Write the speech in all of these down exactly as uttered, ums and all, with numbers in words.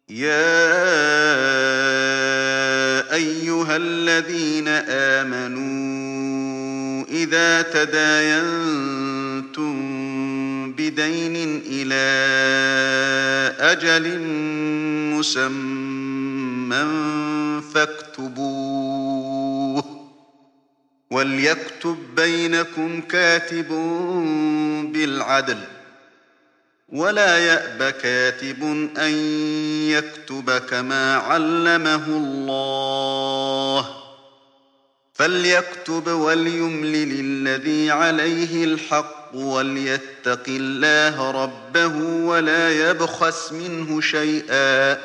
يا أيها الذين آمنوا إذا تداينتم بدين إلى أجل مسمى فاكتبوه وليكتب بينكم كاتب بالعدل ولا يأب كاتب أن يكتب كما علمه الله فليكتب وليملل الذي عليه الحق وليتق الله ربه ولا يبخس منه شيئا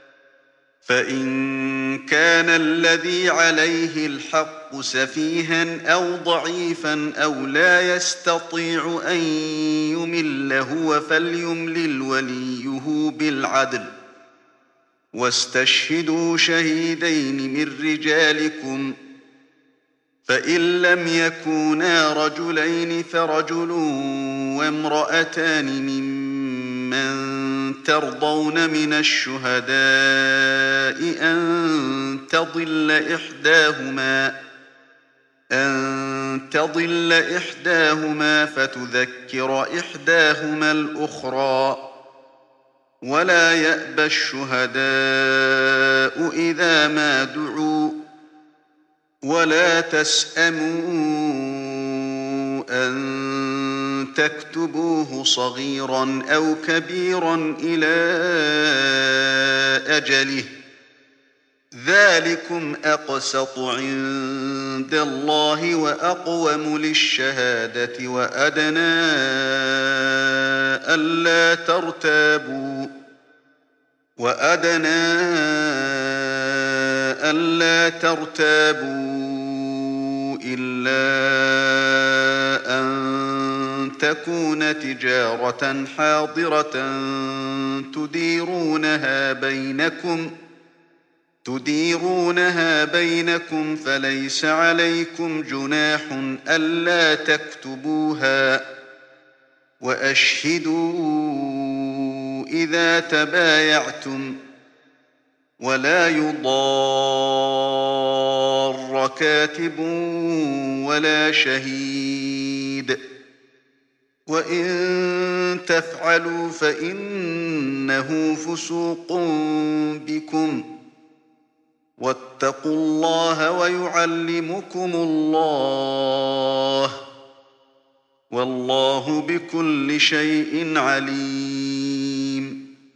فإن كان الذي عليه الحق سفيها أو ضعيفا أو لا يستطيع أن يمل هو فليملل وليه بالعدل واستشهدوا شهيدين من رجالكم فإن لم يكونا رجلين فرجل وامرأتان ممن ترضون من الشهداء أن تضل إحداهما أن تضل إحداهما فتذكر إحداهما الأخرى ولا يأبى الشهداء إذا ما دعوا ولا تسأموا أن تكتبوه صغيرا أو كبيرا إلى أجله ذلكم أقسط عند الله وأقوم للشهادة وأدنى ألا ترتابوا وأدنى ألا ترتابوا إلا أن تكون تجارة حاضرة تديرونها بينكم تديرونها بينكم فليس عليكم جناح ألا تكتبوها وأشهدوا إذا تبايعتم ولا يضار كاتب ولا شهيد وإن تفعلوا فإنه فسوق بكم واتقوا الله ويعلمكم الله والله بكل شيء عليم